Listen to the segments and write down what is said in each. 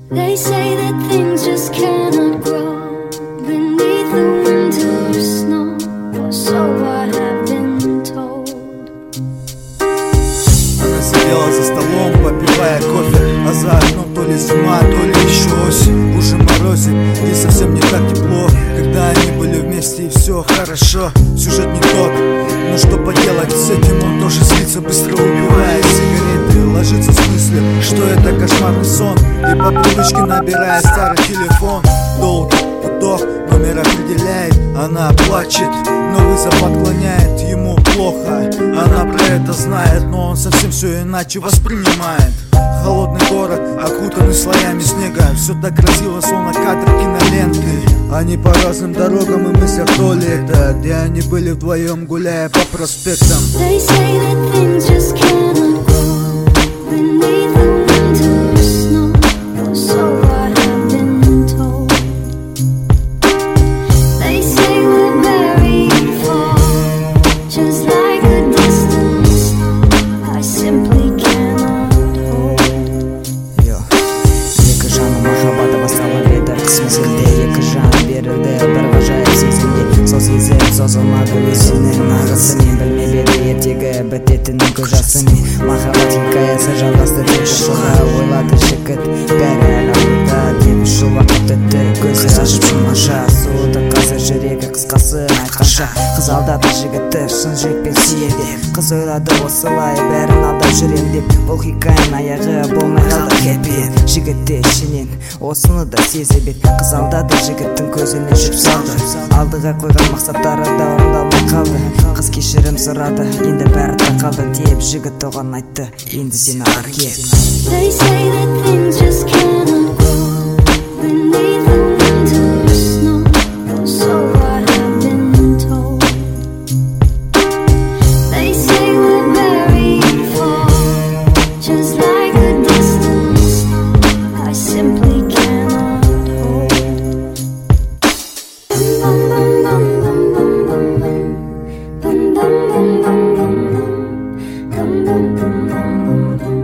They say that things just cannot grow beneath the winter snow, or so I have been told. Она сидела за столом, попивая кофе, а за окном то ли зима, то ли еще осень. Уже морозит и совсем не так тепло, когда они были вместе и все хорошо. Сюжет не тот, но что поделать с этим, он тоже злится, быстро убивая сигареты. Ложится с мыслью, что это кошмарный сон, и по привычке набирая старый телефон. Долгий гудок, номер определяет, она плачет, но вызов отклоняет. Ему плохо, она про это знает, но он совсем все иначе воспринимает. Холодный город, окутанный слоями снега, все так красиво, словно кадр киноленты. Они по разным дорогам и мыслях то ли это, где они были вдвоем, гуляя по проспектам. They say that things just cannot grow beneath the winter snow, or so I have been told. They say we're buried far, just like a distant star I simply cannot hold. Екі жаным махаббаты басталып еді қыс мезгілде, екі жан берілді бір ғажайып сезімге. Сол сезім созылмады өзінің ағысы, мен білмеп еді ертегі бітетінін көз жасымен. Махаббат хикаясы жалғасты тек жылға, ойлады жігіт бәрі әлі алда деп. Жыл уақыт өтті, көзі ашып жұмғанша, суыды қазір жүрегі қысқасын айтқанша. Қыз алдады жігітті шын жүрекпен сүйеді, қыз ойлады осылай бәрін алдап жүрем деп. Бұл хикаяның аяғы болмай қалды хэппи-энд. Жігітте ішінен осыны да сезіп еді, қыз алдады жігіттің көзіне жүріп салды. Алдыға қойған мақсаттары да орындалмай қалды. Қыз кешірім сұрады, енді бәрі тақалды деп. Жігіт оған айтты, енді сен ары кет. They say that things just cannot grow beneath the winter snow, or so I have been told. They say we're buried far, just like a distant star I simply cannot hold. Bum bum bum bum bum bum bum bum bum bum bum bum bum bum bum bum bum.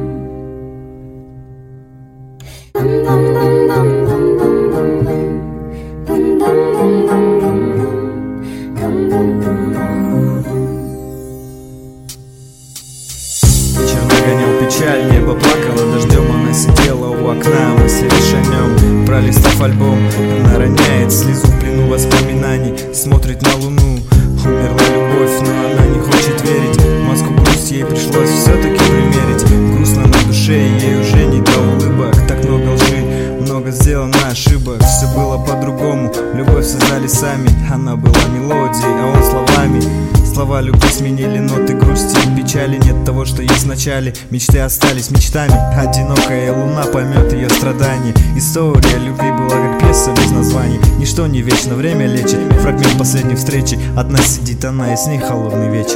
Вечер нагонял печаль, небо плакало дождем. Она сидела у окна, мысли лишь о нем. Пролистав альбом, она роняет слезу в плену воспоминаний. Смотрит на луну, умерла любовь, но она не хочет верить. Маску грусти ей пришлось все-таки примерить. Грустно на душе, ей уже не до улыбок. Так много лжи, много сделано ошибок. Все было по-другому, любовь создали сами. Она была мелодией, а он словами. Слова любви сменили ноты грусти и печали. Нет того, что есть в начале. Мечты остались мечтами. Одинокая луна поймет ее страдания. История любви была как пьеса без названий. Ничто не вечно, время лечит. Фрагмент последней встречи. Одна сидит она, и с ней холодный вечер.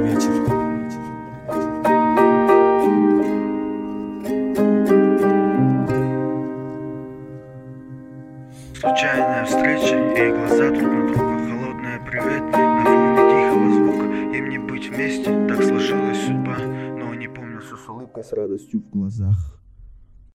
Случайная встреча, и глаза друг на друга, холодная привет на фоне тихого звука. Им не быть вместе, так сложилась судьба, но они помнят все с улыбкой, с радостью в глазах.